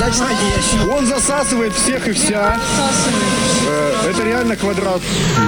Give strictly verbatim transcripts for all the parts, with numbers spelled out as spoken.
Он засасывает всех и вся. Э, это реально квадрат.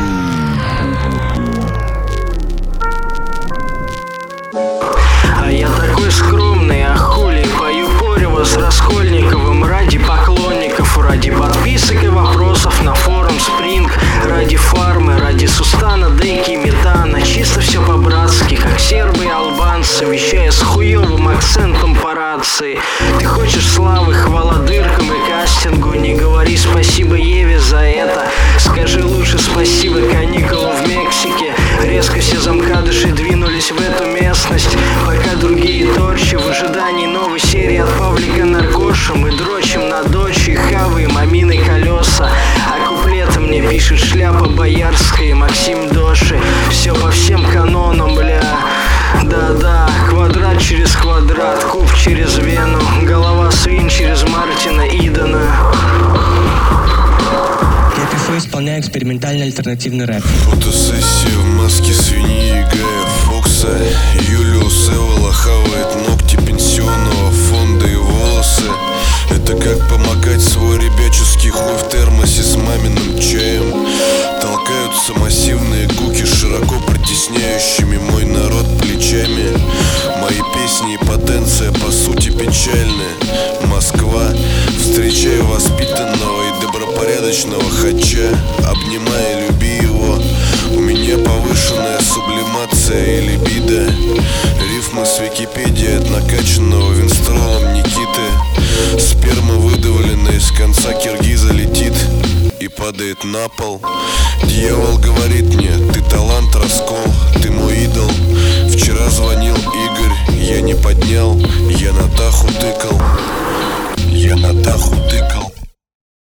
А я такой скромный, а хули пою порево с Раскольниковым ради поклонников, ради подписок и вопросов на форум Spring, ради фармы, ради Сустана, Дейки, Метана. Чисто все по-братски, как сербы и албанцы, вещая с хуевым акцентом по рации. Ты хочешь славы, хвала дыркам и кастингу, не говори спасибо Еве за это. Скажи лучше спасибо каникулам в Мексике. Резко все замкадыши двинулись в эту местность, пока другие торчи в ожидании новой серии от Павлика Наркоша. Мы дрочим на дочь и хаваем амины колеса, а куплеты мне пишет Шляпа Боярская и Максим Доши. Все по всем канонам, бля. Да-да, квадрат через квадрат, куб через Вену, голова свин через Мартина Идена. Я пишу и исполняю экспериментальный альтернативный рэп. Фотосессия в маске свиньи Гая Фокса. Юлиус Эвола хавает ногти пенсионного фонда и волосы. Это как помогать свой ребяческий хуй в термосе с маминым чаем. Толкаются массивные куки, широко притесняющими мой народ плечами. Мои песни и потенция по сути печальны. Москва, встречаю воспитанного и добропорядочного хача. Обнимай и люби его. У меня повышенная сублимация и либидо. Рифмы с Википедии от накачанного винстролом Никиты. Сперма, выдавленная из конца киргиза, летит и падает на пол. Дьявол говорит мне: ты талант, раскол, ты мой идол. Вчера звонил Игорь, я не поднял, я на Таху тыкал.